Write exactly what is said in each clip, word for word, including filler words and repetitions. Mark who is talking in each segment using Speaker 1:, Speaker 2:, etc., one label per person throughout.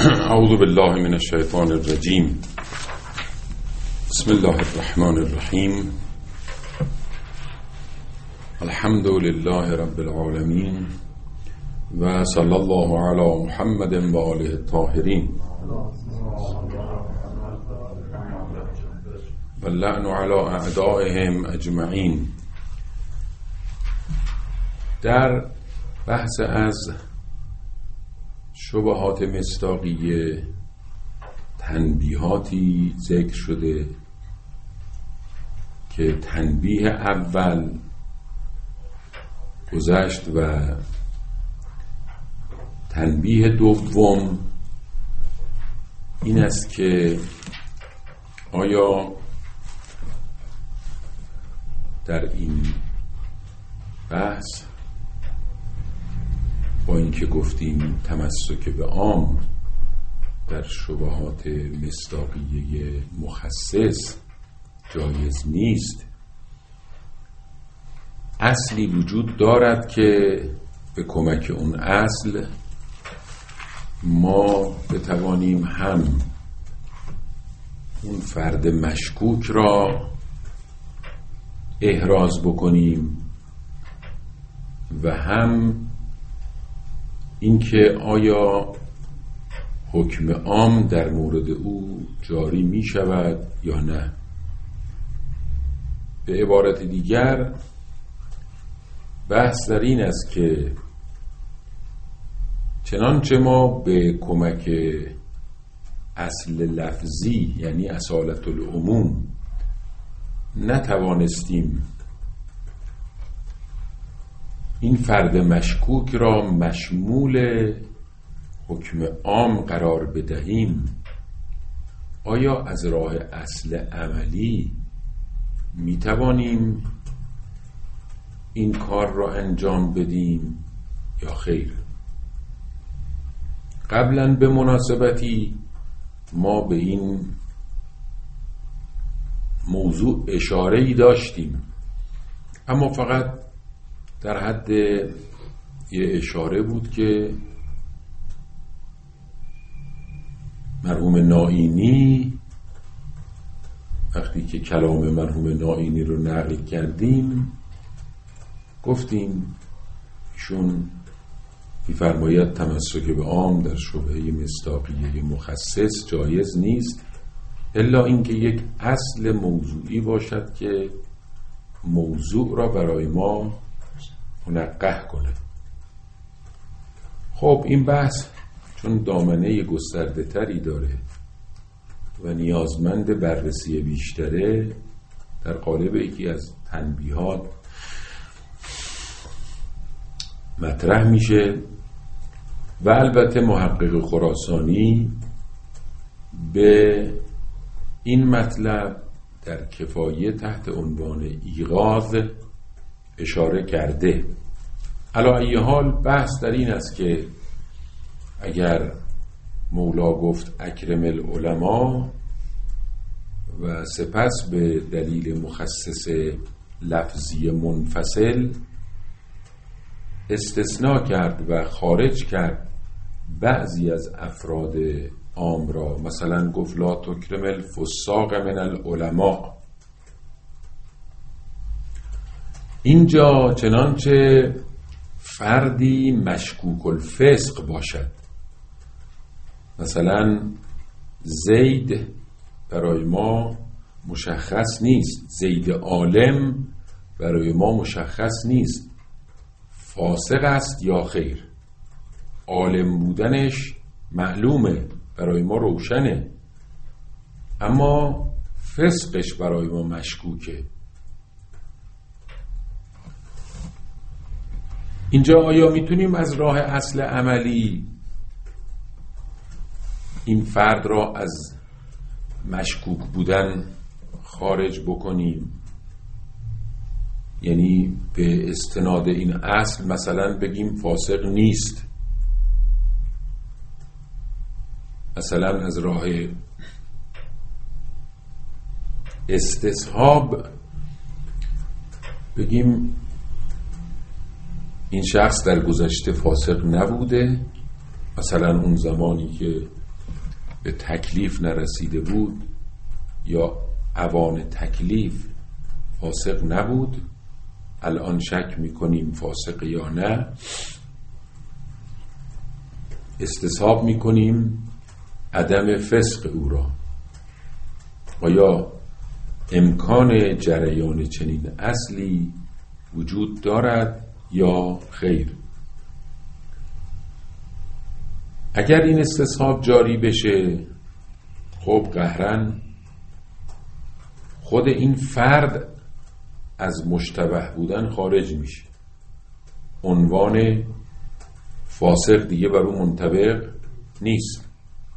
Speaker 1: اعوذ بالله من الشیطان الرجیم. بسم الله الرحمن الرحیم. الحمد لله رب العالمین و صلی الله علی محمد و آله الطاهرین و اللعن علی اعدائهم اجمعین. در بحث از شبهات مصداقیه تنبیهاتی ذکر شده که تنبیه اول گذشت و تنبیه دوم این است که آیا در این بحث با اینکه گفتیم تمسک به عام در شبهات مصداقیه مخصص جایز نیست، اصلی وجود دارد که به کمک اون اصل ما بتوانیم هم اون فرد مشکوک را احراز بکنیم و هم اینکه آیا حکم عام در مورد او جاری می شود یا نه. به عبارت دیگر بحث در این است که چنانچه ما به کمک اصل لفظی یعنی اصالت العموم نتوانستیم این فرد مشکوک را مشمول حکم عام قرار بدهیم، آیا از راه اصل عملی می توانیم این کار را انجام بدیم یا خیر؟ قبلا به مناسبتی ما به این موضوع اشاره‌ای داشتیم، اما فقط در حد یه اشاره بود که مرحوم نائینی وقتی که کلام مرحوم نائینی رو نقل کردیم گفتیم ایشون می‌فرماید تمسک به عام در شبهه مصداقیه مخصص جایز نیست الا اینکه یک اصل موضوعی باشد که موضوع را برای ما منقح کنه. خب این بحث چون دامنه گسترده تری داره و نیازمند بررسی بیشتره، در قالب یکی از تنبیهات مطرح میشه و البته محقق خراسانی به این مطلب در کفایه تحت عنوان ایغاظ اشاره کرده. علی ای حال بحث در این است که اگر مولا گفت اکرم العلماء و سپس به دلیل مخصص لفظی منفصل استثناء کرد و خارج کرد بعضی از افراد عام را، مثلا گفت لا تکرم الفساق من العلماء، اینجا چنانچه فردی مشکوک الفسق باشد، مثلا زید برای ما مشخص نیست، زید عالم برای ما مشخص نیست فاسق است یا خیر، عالم بودنش معلومه برای ما روشنه اما فسقش برای ما مشکوکه. اینجا آیا میتونیم از راه اصل عملی این فرد را از مشکوک بودن خارج بکنیم؟ یعنی به استناد این اصل مثلا بگیم فاسق نیست، مثلا از راه استصحاب بگیم این شخص در گذشته فاسق نبوده، مثلا اون زمانی که به تکلیف نرسیده بود یا اوان تکلیف فاسق نبود، الان شک میکنیم فاسق یا نه. استصحاب میکنیم عدم فسق او را. آیا امکان جریان چنین اصلی وجود دارد یا خیر؟ اگر این استصحاب جاری بشه، خب قهراً خود این فرد از مشتبه بودن خارج میشه، عنوان فاسق دیگه بر اون منطبق نیست.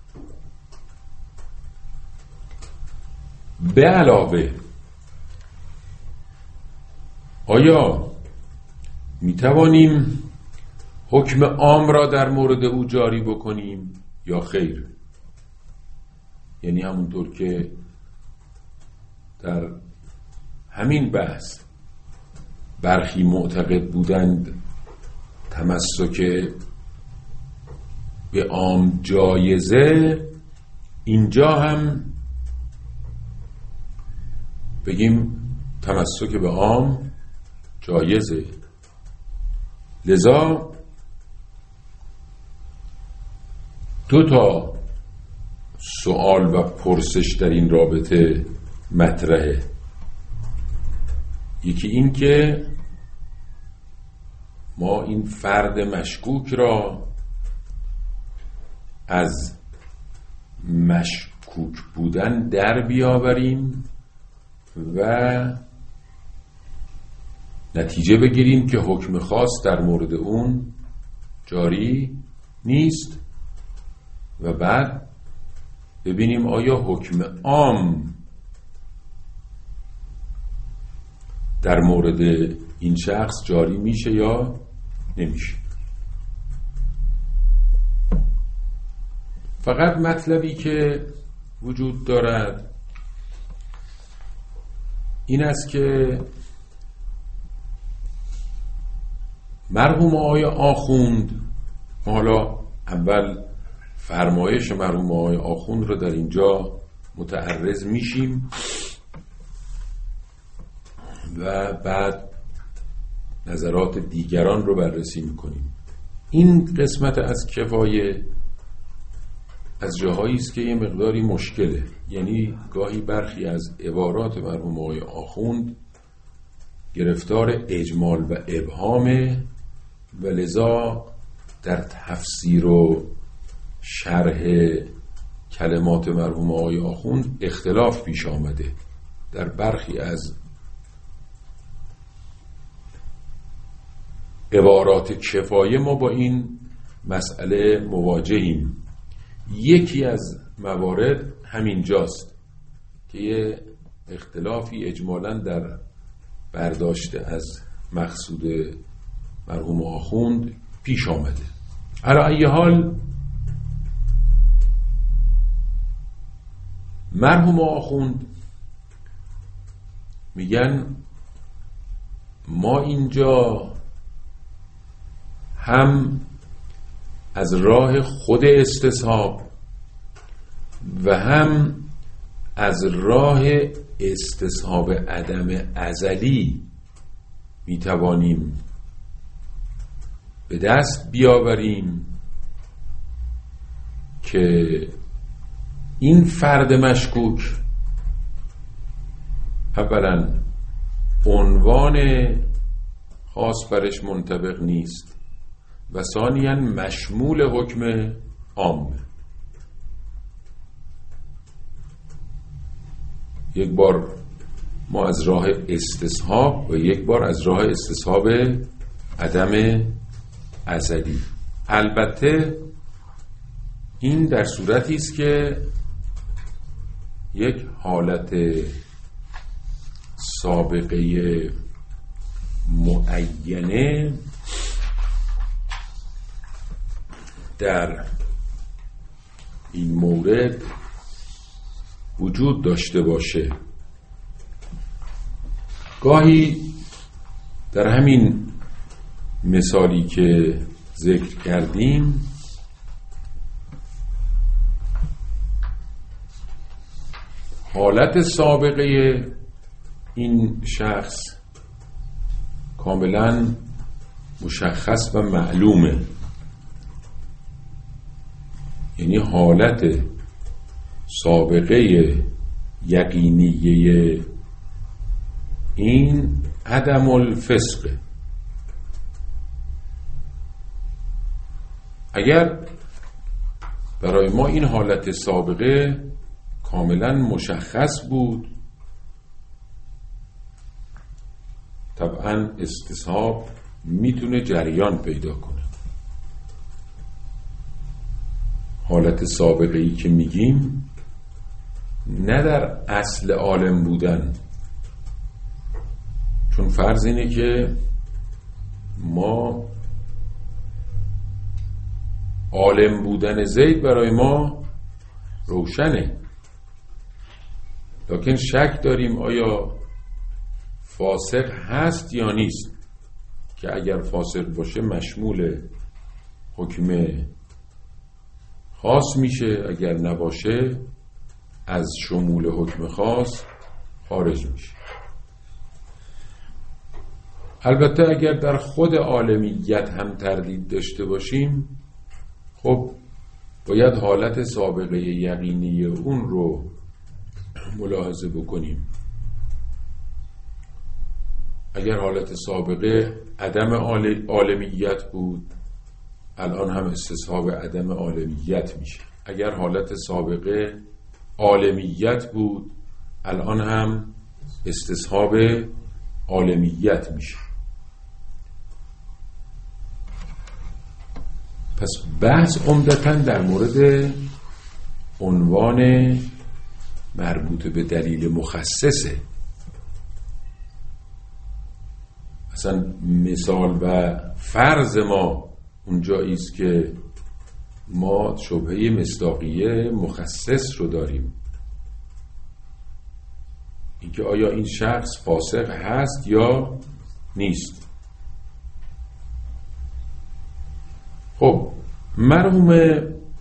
Speaker 1: به علاوه آیا میتوانیم حکم عام را در مورد او جاری بکنیم یا خیر؟ یعنی همونطور که در همین بحث برخی معتقد بودند تمسک به عام جایزه، اینجا هم بگیم تمسک به عام جایزه. لذا دو تا سوال و پرسش در این رابطه مطرحه. یکی این که ما این فرد مشکوک را از مشکوک بودن در بیاوریم و نتیجه بگیریم که حکم خاص در مورد اون جاری نیست و بعد ببینیم آیا حکم عام در مورد این شخص جاری میشه یا نمیشه. فقط مطلبی که وجود دارد این است که مرحوم آقای آخوند، حالا اول فرمایش مرحوم آقای آخوند رو در اینجا متعرض میشیم و بعد نظرات دیگران رو بررسی میکنیم. این قسمت از کفایه از جاهایی است که یه مقداری مشکله، یعنی گاهی برخی از عبارات مرحوم آقای آخوند گرفتار اجمال و ابهامه و لذا در تفسیر و شرح کلمات مرحوم آقای آخوند اختلاف پیش آمده. در برخی از عبارات کفایه ما با این مسئله مواجهیم. یکی از موارد همین جاست که یه اختلافی اجمالاً در برداشت از مقصود مرحوم آخوند پیش آمده. علی ای حال مرحوم آخوند میگن ما اینجا هم از راه خود استصحاب و هم از راه استصحاب عدم ازلی میتوانیم به دست بیاوریم که این فرد مشکوک اولا عنوان خاص برش منطبق نیست و ثانیاً مشمول حکم عام. یک بار ما از راه استصحاب و یک بار از راه استصحاب عدم ازلی. البته این در صورتی است که یک حالت سابقه معینه در این مورد وجود داشته باشه. گاهی در همین مثالی که ذکر کردیم حالت سابقه این شخص کاملا مشخص و معلومه، یعنی حالت سابقه یقینیه این عدم الفسقه. اگر برای ما این حالت سابقه کاملا مشخص بود، طبعا استصحاب میتونه جریان پیدا کنه. حالت سابقه ای که میگیم نه در اصل عالم بودن، چون فرض اینه که ما عالم بودن زید برای ما روشنه، لکن شک داریم آیا فاسق هست یا نیست، که اگر فاسق باشه مشمول حکم خاص میشه، اگر نباشه از شمول حکم خاص خارج میشه. البته اگر در خود عالمیت هم تردید داشته باشیم، خب باید حالت سابقه یقینی اون رو ملاحظه بکنیم. اگر حالت سابقه عدم عالمیت بود، الان هم استصحاب عدم عالمیت میشه. اگر حالت سابقه عالمیت بود، الان هم استصحاب عالمیت میشه. پس بحث عمدتاً در مورد عنوان مربوط به دلیل مخصصه. اصلا مثال و فرض ما اونجایی است که ما شبهه مصداقیه مخصص رو داریم، اینکه آیا این شخص فاسق هست یا نیست. خب مرحوم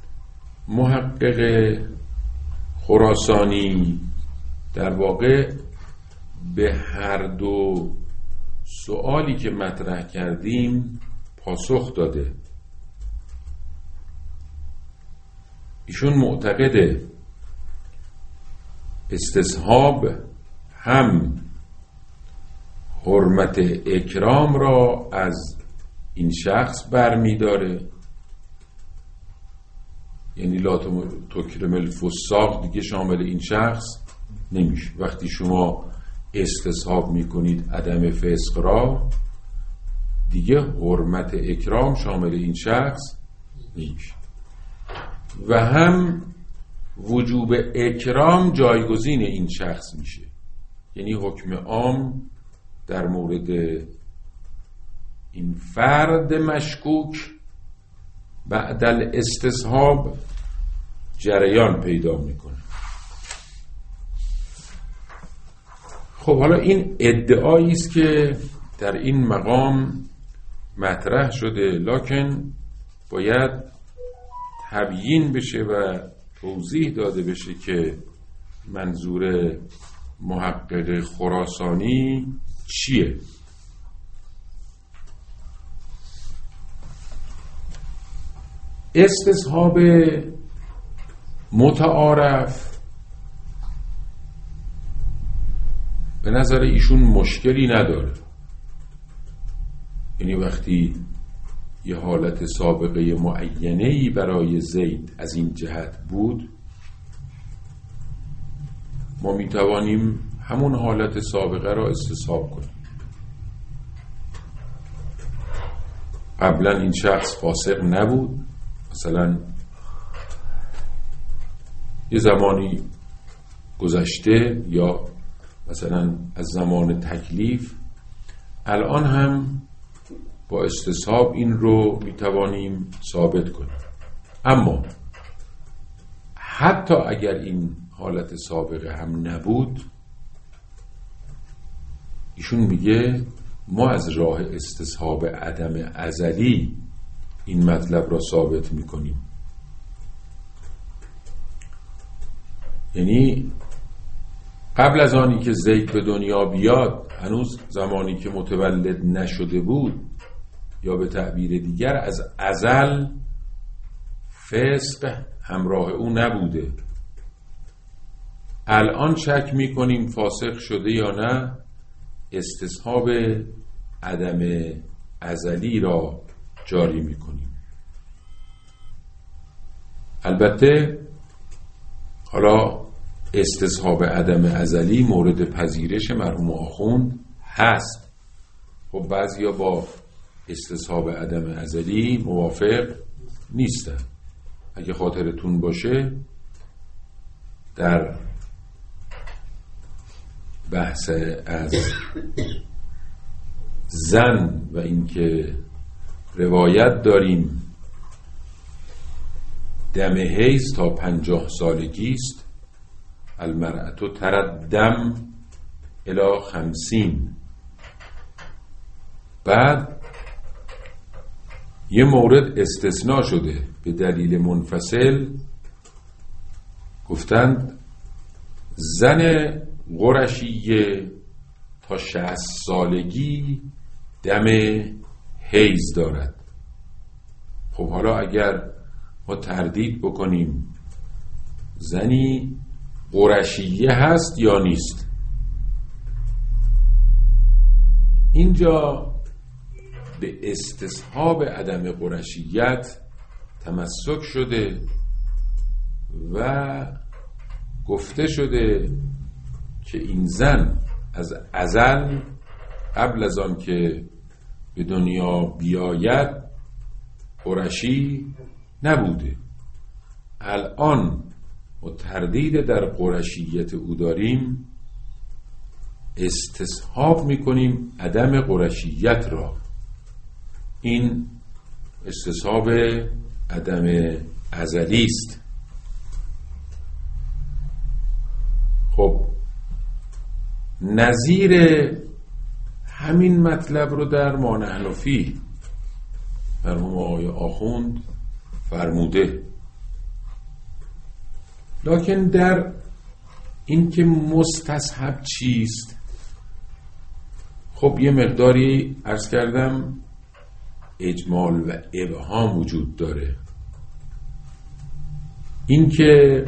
Speaker 1: محقق خراسانی در واقع به هر دو سوالی که مطرح کردیم پاسخ داده. ایشون معتقده استصحاب هم حرمت اکرام را از این شخص برمی داره، یعنی لا تکرم الفساق دیگه شامل این شخص نمیشه. وقتی شما استصحاب میکنید عدم فسق را، دیگه حرمت اکرام شامل این شخص نمیشه. و هم وجوب اکرام جایگزین این شخص میشه، یعنی حکم عام در مورد این فرد مشکوک بعد الاستصحاب جریان پیدا میکنه. خب حالا این ادعایی است که در این مقام مطرح شده، لکن باید تبیین بشه و توضیح داده بشه که منظور محقق خراسانی چیه. استصحاب متعارف به نظر ایشون مشکلی نداره، یعنی وقتی یه حالت سابقه معینه‌ای برای زید از این جهت بود، ما میتوانیم همون حالت سابقه را استصحاب کنیم. قبلا این شخص فاسق نبود، مثلا یه زمانی گذشته یا مثلا از زمان تکلیف، الان هم با استصحاب این رو میتوانیم ثابت کنیم. اما حتی اگر این حالت سابقه هم نبود، ایشون میگه ما از راه استصحاب عدم ازلی این مطلب را ثابت میکنیم. یعنی قبل از آنی که زید به دنیا بیاد، هنوز زمانی که متولد نشده بود، یا به تعبیر دیگر از ازل فسق همراه او نبوده. الان شک میکنیم فاسق شده یا نه، استصحاب عدم ازلی را جاری میکنیم. البته حالا استصحاب عدم ازلی مورد پذیرش مرحوم آخوند هست. خب بعضیا با استصحاب عدم ازلی موافق نیستن. اگه خاطرتون باشه در بحث از زن و اینکه روایت داریم دم حیض تا پنجاه سالگی است، المرأة تردم الی خمسین. بعد یه مورد استثناء شده به دلیل منفصل، گفتند زن قرشیه تا شصت سالگی دم حیض دارد. خب حالا اگر ما تردید بکنیم زنی قرشیه هست یا نیست، اینجا به استصحاب عدم قرشیت تمسک شده و گفته شده که این زن از ازل قبل از آن که به دنیا بیاید قرشی نبوده. الان و تردید در قرشیت او داریم، استصحاب میکنیم عدم قرشیت را. این استصحاب عدم ازلی است. خب نظیر همین مطلب رو در ما نحن فیه مرحوم آقای آخوند فرموده، لکن در این که مستصحب چیست، خب یه مقداری عرض کردم اجمال و ابهام وجود داره. این که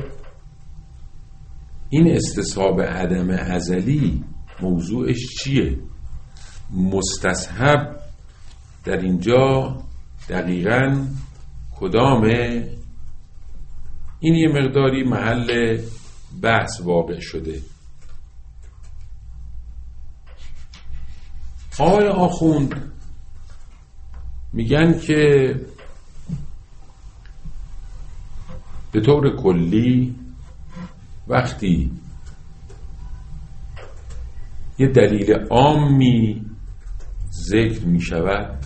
Speaker 1: این استصحاب عدم ازلی موضوعش چیه؟ مستصحب در اینجا دقیقاً کدامه؟ این یه مقداری محل بحث واقع شده. آقای آخوند میگن که به طور کلی وقتی یه دلیل عامی ذکر می شود،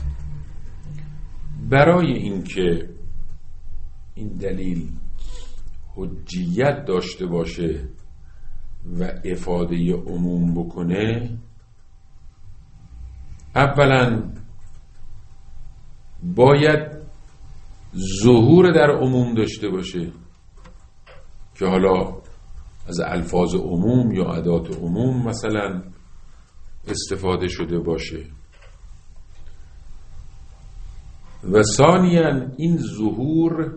Speaker 1: برای اینکه این دلیل حجیت داشته باشه و افاده عموم بکنه، اولا باید ظهور در عموم داشته باشه که حالا از الفاظ عموم یا ادات عموم مثلا استفاده شده باشه، و ثانیاً این ظهور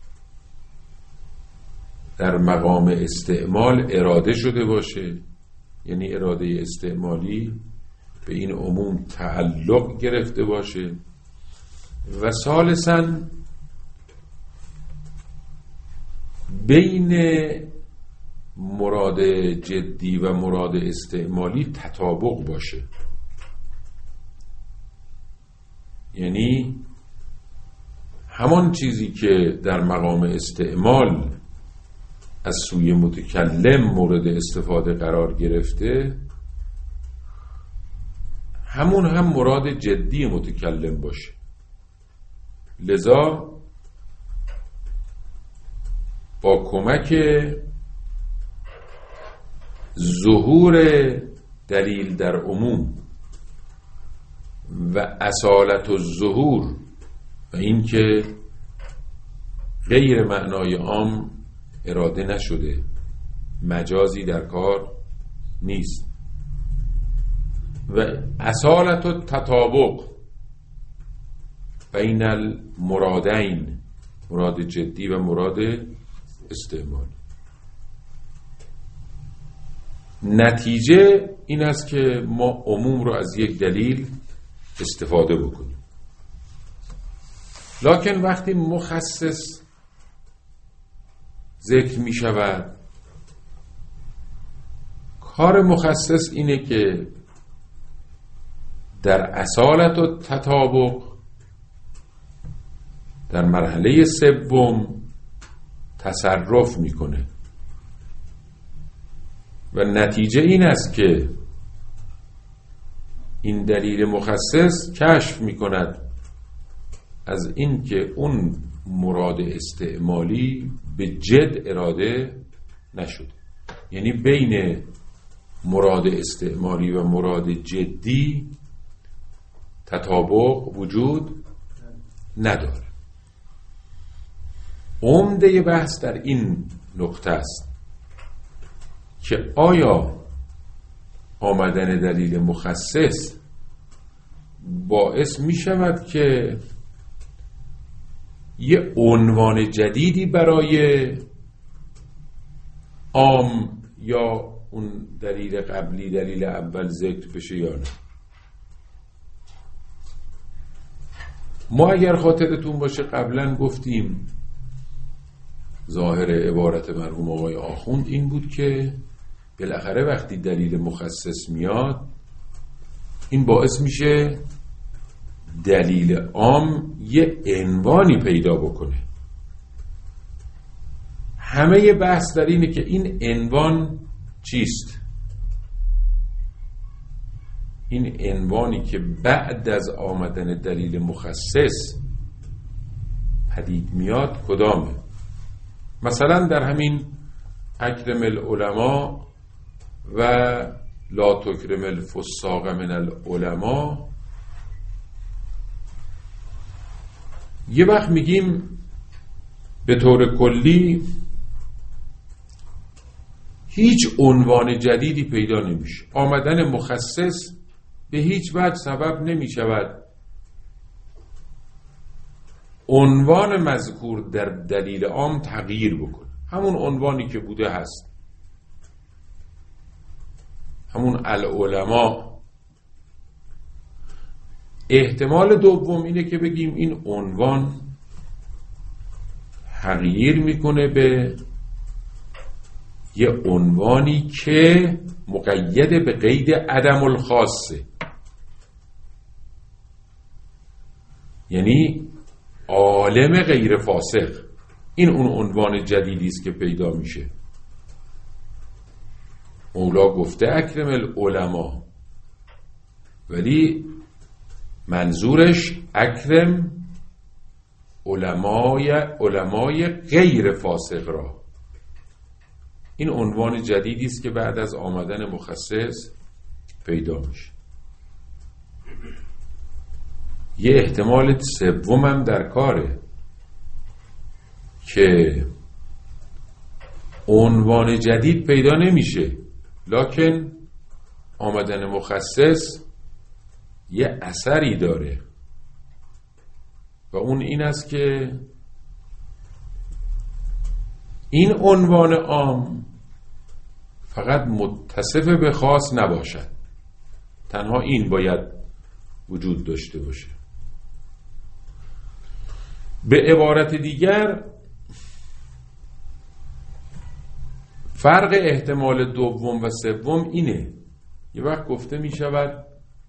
Speaker 1: در مقام استعمال اراده شده باشه، یعنی اراده استعمالی به این عموم تعلق گرفته باشه، و ثالثاً بین مراد جدی و مراد استعمالی تطابق باشه. یعنی همان چیزی که در مقام استعمال از سوی متکلم مورد استفاده قرار گرفته، همون هم مراد جدی متکلم باشه. لذا با کمک ظهور دلیل در عموم و اصالت الظهور و این که غیر معنای عام اراده نشده، مجازی در کار نیست. و اصالت و تطابق بین المرادین، مراد جدی و مراد استعمالی. نتیجه این است که ما عموم رو از یک دلیل استفاده بکنیم، لکن وقتی مخصص ذکر می شود، کار مخصص اینه که در اصالت و تطابق در مرحله سوم تصرف میکنه و نتیجه این است که این دلیل مخصص کشف میکند از این که اون مراد استعمالی به جد اراده نشده. یعنی بین مراد استعمالی و مراد جدی تطابق وجود نداره. عمده بحث در این نقطه است که آیا آمدن دلیل مخصص باعث می شود که یه عنوان جدیدی برای عام یا اون دلیل قبلی، دلیل اول ذکر بشه یا نه. ما اگر خاطرتون باشه قبلا گفتیم ظاهر عبارت مرحوم آقای آخوند این بود که بالاخره وقتی دلیل مخصص میاد این باعث میشه دلیل عام یه عنوانی پیدا بکنه. همه بحث در اینه که این عنوان چیست؟ این عنوانی که بعد از آمدن دلیل مخصص پدید میاد کدامه؟ مثلا در همین اکرم العلماء و لا تکرم الفساق من العلماء یه وقت میگیم به طور کلی هیچ عنوان جدیدی پیدا نمیشه. آمدن مخصص به هیچ وجه سبب نمیشود عنوان مذکور در دلیل عام تغییر بکنه. همون عنوانی که بوده هست، همون العلماء. احتمال دوم اینه که بگیم این عنوان تغییر میکنه به یه عنوانی که مقید به قید عدم الخاصه، یعنی عالم غیر فاسق. این اون عنوان جدیدی است که پیدا میشه. مولا گفته اکرم العلماء، ولی منظورش اکرم علمای علمای غیر فاسق را. این عنوان جدیدی است که بعد از آمدن مخصص پیدا میشه. یه احتمال سوم هم در کاره که عنوان جدید پیدا نمیشه، لکن آمدن مخصص یه اثری داره و اون این است که این عنوان عام فقط متصف به خاص نباشد، تنها این باید وجود داشته باشه. به عبارت دیگر فرق احتمال دوم و سوم اینه. یه وقت گفته می شود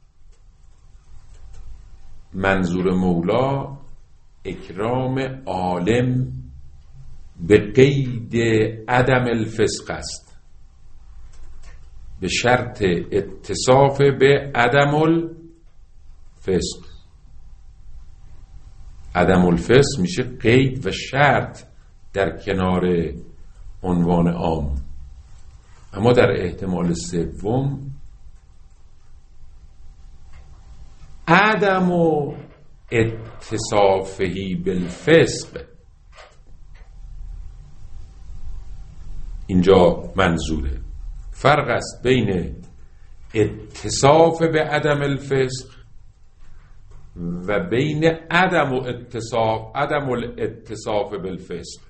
Speaker 1: منظور مولا اکرام عالم به قید عدم الفسق است، به شرط اتصاف به عدم الفسق. عدم الفسق میشه قید و شرط در کنار عنوان عام. اما در احتمال سوم عدم و اتصافهی بالفسق اینجا منظوره. فرق است بین اتصاف به عدم الفسق و بین عدم و اتصاف عدم الاتصاف بالفسق.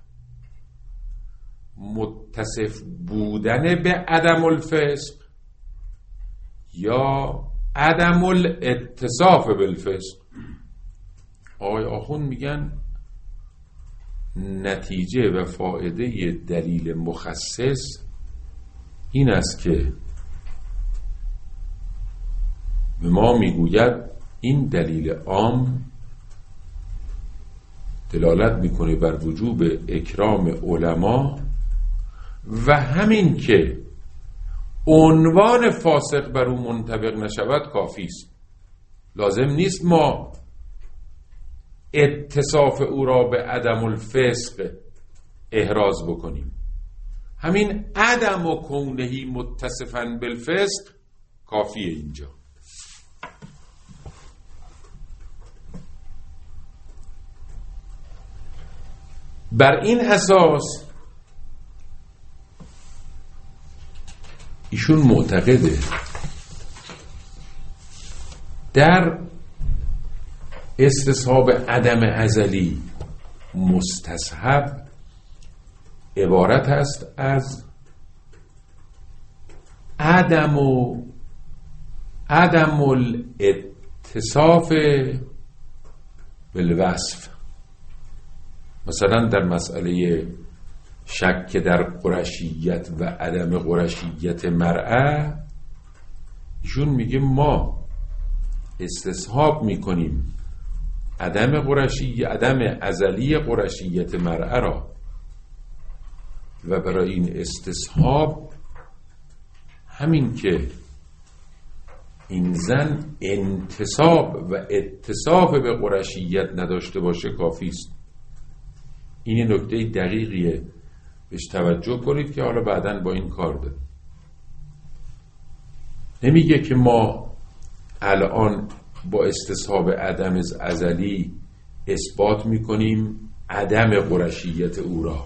Speaker 1: متصف بودن به عدم الفسق یا عدم الاتصاف بالفسق. آقای آخوند میگن نتیجه و فایده دلیل مخصص این است که به ما میگوید این دلیل عام دلالت میکنه بر وجوب اکرام علما و همین که عنوان فاسق بر او منطبق نشود کافی است. لازم نیست ما اتصاف او را به عدم الفسق احراز بکنیم. همین عدم و کونهی متصفاً بالفسق کافیه اینجا. بر این اساس ایشون معتقده در استصحاب عدم ازلی مستصحب عبارت است از عدم و عدم الاتصاف بالوصف. مثلا در مسئله شک در قرشیت و عدم قرشیت مرأة ایشون میگه ما استصحاب میکنیم عدم قرشی عدم ازلی قرشیت مرأة را و برای این استصحاب همین که این زن انتصاب و اتصاف به قرشیت نداشته باشه کافی است. این نکته دقیقیه، بهش توجه کنید که حالا بعداً با این کار داریم. نمیگه که ما الان با استصحاب عدم ازلی اثبات میکنیم عدم قرشیت او را.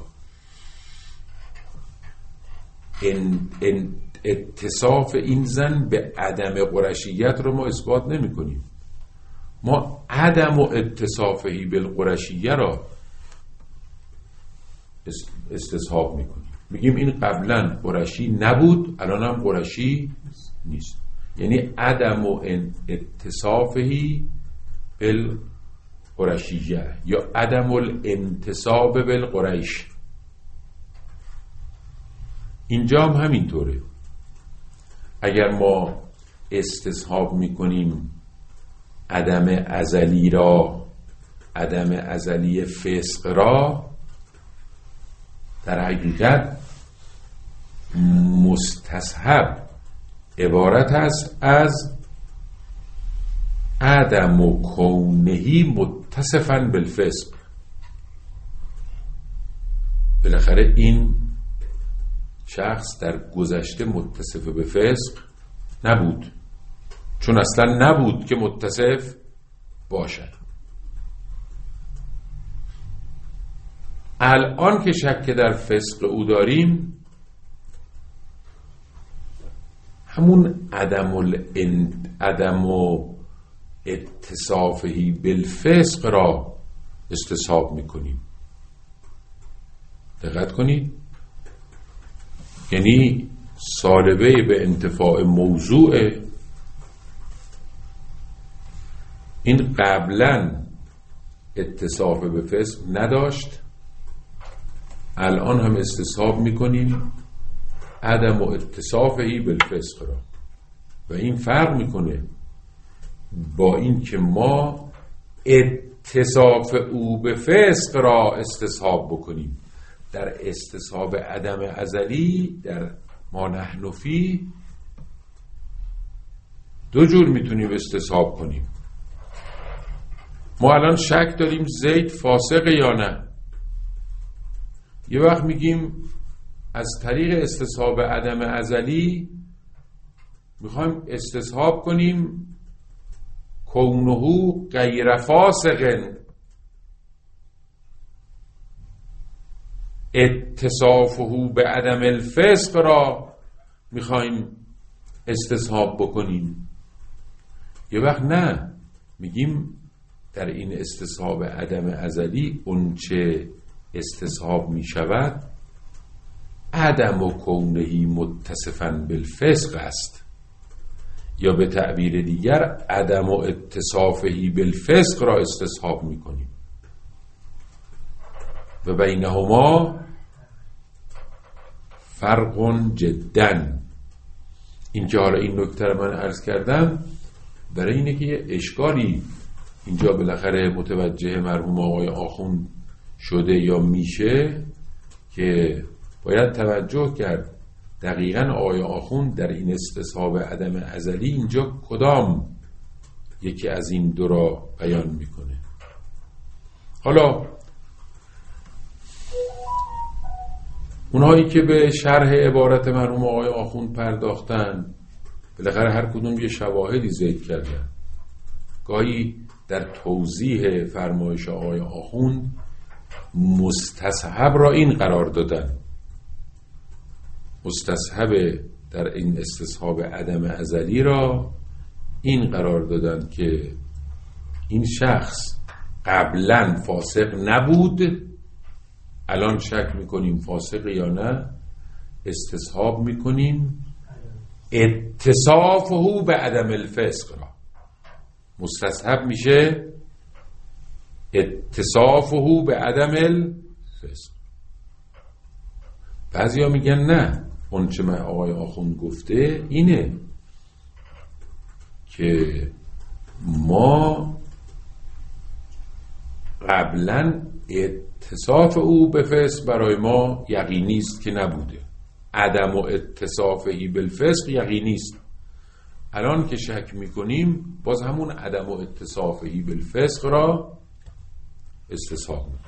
Speaker 1: ان ان اتصاف این زن به عدم قرشیت رو ما اثبات نمی کنیم. ما عدم و اتصافهی بالقرشیه را استصحاب میکنیم. میگیم این قبلا قرشی نبود الان هم قرشی نیست، یعنی عدم و اتصافهی بالقرشیه یا عدم الانتصاب بالقریش. اینجا هم همینطوره. اگر ما استصحاب میکنیم عدم ازلی را عدم ازلی فسق را، در حقیقت مستصحب عبارت است از عدم و کونهی متصفاً بالفسق. بالاخره این شخص در گذشته متصف به فسق نبود، چون اصلا نبود که متصف باشد. الان که شک در فسق او داریم همون عدم الان عدم و اتصافهی بالفسق را استصحاب میکنیم. دقت کنید، یعنی سالبه به انتفاع موضوع این قبلا اتصاف به فسق نداشت، الان هم استصحاب میکنیم عدم و اتصافهی بالفسق را. و این فرق میکنه با این که ما اتصاف او به فسق را استصحاب بکنیم. در استصحاب عدم ازلی در ما نحن فی دو جور میتونیم استصحاب کنیم. ما الان شک داریم زید فاسقه یا نه. یه وقت میگیم از طریق استصحاب عدم ازلی میخوایم استصحاب کنیم کونه غیر فاسقن، اتصافه به عدم الفسق را میخوایم استصحاب بکنیم، یه وقت نه، میگیم در این استصحاب عدم ازلی اون چه استصحاب میشود عدم و کونهی متصفاً بالفسق است، یا به تعبیر دیگر عدم و اتصافهی بالفسق را استصحاب میکنیم و بینهما فرق جدا. این که حالا این نکته رو من عرض کردم برای اینه که یه اشکالی اینجا بالاخره متوجه مرحوم آقای آخوند شده یا میشه که باید توجه کرد دقیقاً آقای آخوند در این استصحاب عدم ازلی اینجا کدام یکی از این دو را بیان میکنه. حالا اونهایی که به شرح عبارت مرحوم آقای آخوند پرداختن بالاخره هر کدوم یه شواهدی ذکر کردن، گاهی در توضیح فرمایش آقای آخوند مستصحب را این قرار دادن، مستصحب در این استصحاب عدم ازلی را این قرار دادن که این شخص قبلا فاسق نبود، الان شک میکنیم فاسق یا نه، استصحاب میکنیم اتصافه به عدم الفسق را. مستصحب میشه اتصافه به عدم الفسق. بعضی ها میگن نه، اون چه من آقای آخوند گفته اینه که ما قبلا اتصاف او به فسق برای ما یقینی است که نبوده، عدم و اتصافهی بالفسق یقینی است، الان که شک میکنیم باز همون عدم و اتصافهی بالفسق را استصحاب میکنیم.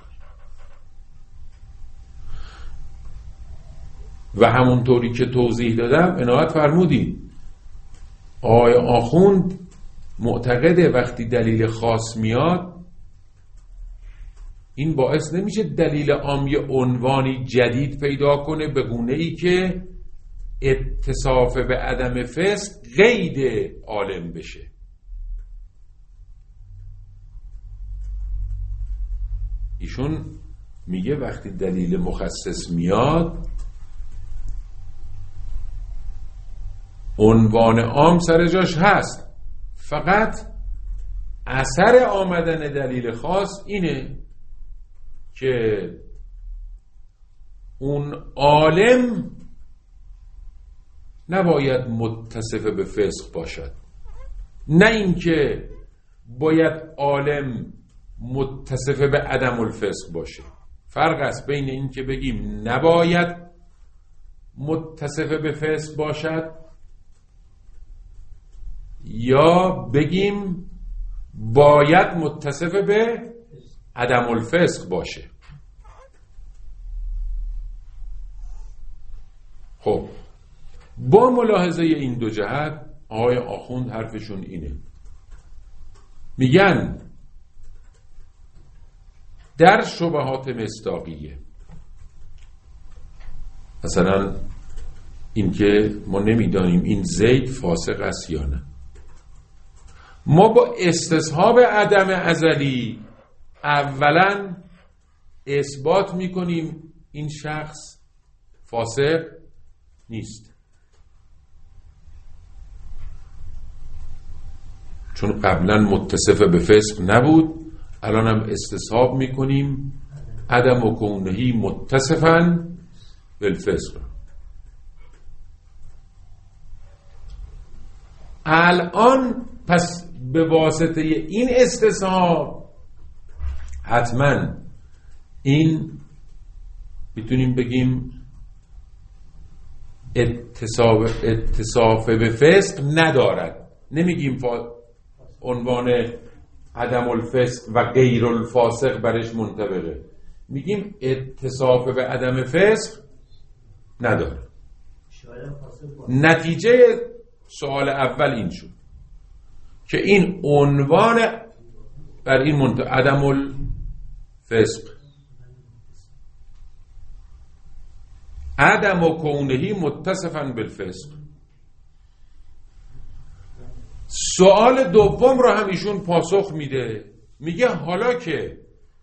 Speaker 1: و همونطوری که توضیح دادم عنایت فرمودید آقای آخوند معتقده وقتی دلیل خاص میاد این باعث نمیشه دلیل عام یه عنوانی جدید پیدا کنه به گونه‌ای که اتصاف به عدم فسق قید عالم بشه. ایشون میگه وقتی دلیل مخصص میاد عنوان عام سر جاش هست، فقط اثر آمدن دلیل خاص اینه که اون عالم نباید متصف به فسق باشد، نه اینکه باید عالم متصف به عدم الفسق باشه. فرق است بین این که بگیم نباید متصف به فسق باشد یا بگیم باید متصف به عدم الفسق باشه. خب با ملاحظه این دو جهت آقای آخوند حرفشون اینه، میگن در شبهات مصداقیه، مثلا این که ما نمیدانیم این زید فاسق است یا نه، ما با استصحاب عدم ازلی اولا اثبات میکنیم این شخص فاسق نیست، چون قبلا متصف به فسق نبود، الان هم استصحاب میکنیم عدم و کونهی متصفاً بالفسق. الان پس به واسطه این استصحاب حتما این میتونیم بگیم اتصاف اتصاف به فسق ندارد، نمیگیم فا... عنوان عدم الفسق و غیر الفاسق برش منطبقه، میگیم اتصاف به عدم فسق نداره. نتیجه سوال اول این شد که این عنوان بر این منطبق عدم الفسق. عدم و کونهی متصفاً بالفسق. سوال دوم رو هم ایشون پاسخ میده، میگه حالا که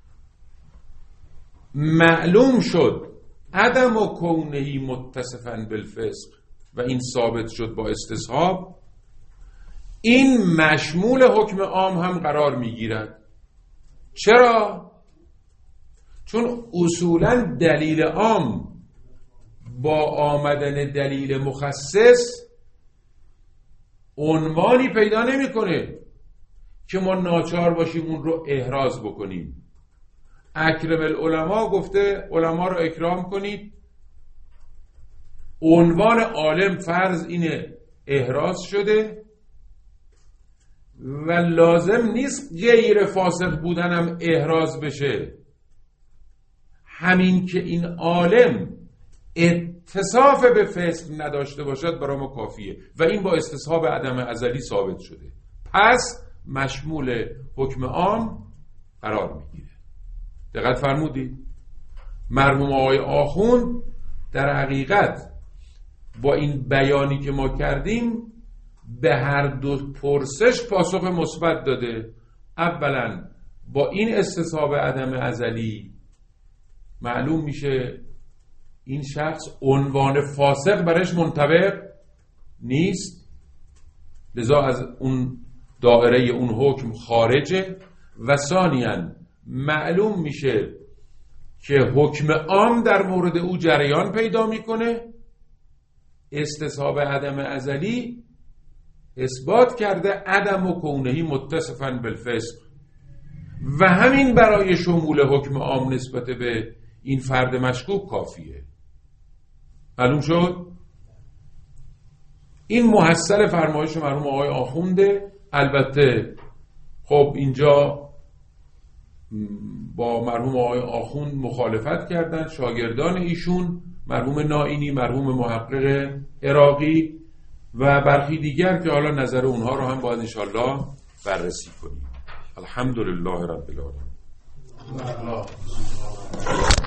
Speaker 1: معلوم شد عدم و کونهی متصفاً بالفسق و این ثابت شد با استصحاب، این مشمول حکم عام هم قرار میگیرد. چرا؟ چون اصولاً دلیل عام با آمدن دلیل مخصص عنوانی پیدا نمیکنه که ما ناچار باشیم اون رو احراز بکنیم. اکرم العلماء گفته علما رو اکرام کنید، عنوان عالم فرض اینه احراز شده و لازم نیست غیر فاسق بودنم احراز بشه. همین که این عالم اتصاف به فسق نداشته باشد برای ما کافیه و این با استصحاب عدم ازلی ثابت شده، پس مشمول حکم عام قرار میگیره. دقت فرمودید؟ مرحوم آقای آخوند در حقیقت با این بیانی که ما کردیم به هر دو پرسش پاسخ مثبت داده. اولا با این استصحاب عدم ازلی معلوم میشه این شخص عنوان فاسق برش منطبق نیست، لذا از اون دائره اون حکم خارجه. و ثانیاً معلوم میشه که حکم عام در مورد او جریان پیدا میکنه. استصحاب عدم ازلی اثبات کرده عدم و کونهی متصفاً بالفسق و همین برای شمول حکم عام نسبت به این فرد مشکوک کافیه. معلوم شد؟ این محصل فرمایش مرحوم آقای آخونده. البته خب اینجا با مرحوم آقای آخوند مخالفت کردن شاگردان ایشون، مرحوم نائینی، مرحوم محقق عراقی و برخی دیگر که حالا نظر اونها رو هم باید انشالله بررسی کنیم. الحمدلله رب العالمین.